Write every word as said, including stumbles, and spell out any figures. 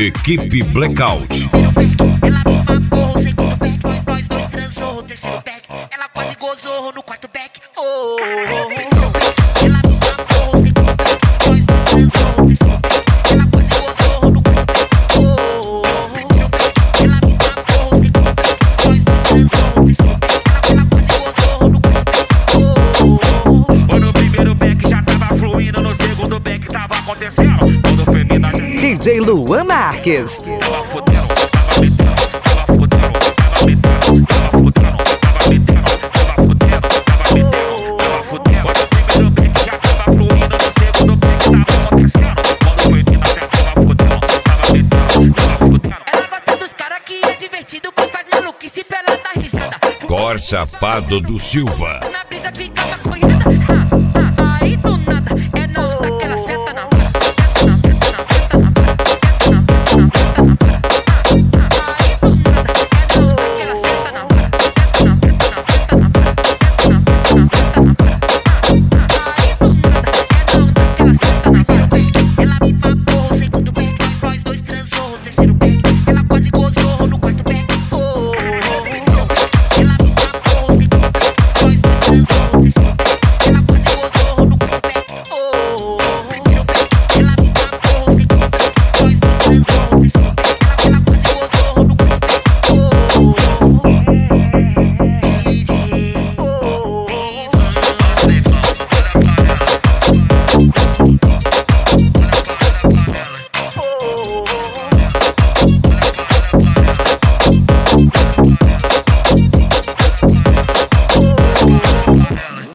Equipe Blackout. Ela me mamou, o segundo back, nós dois transou, o terceiro back, ela quase gozou no quarto back. Oh, ela me mamou, o segundo back, nós dois transou, o terceiro back, ela quase gozou no quarto back. Oh, ela me mamou, o segundo back, nós dois transou, o terceiro back, ela quase gozou no quarto back. Oh, no primeiro back já tava fluindo, no segundo back tava acontecendo. Todo feminino D J Luan Marques. tava fudendo, tava metendo, tava fudendo, tava metendo, tava fudendo, tava metendo, tava fudendo, tava metendo, tava fudendo. Quando o primeiro back já tava fluindo, no segundo back tava acontecendo. Quando o feminino já tava fudendo, tava metendo, tava fudendo. Ela gosta dos caras que é divertido, que faz maluquice pra ela dar risada. Cor Safado do Silva.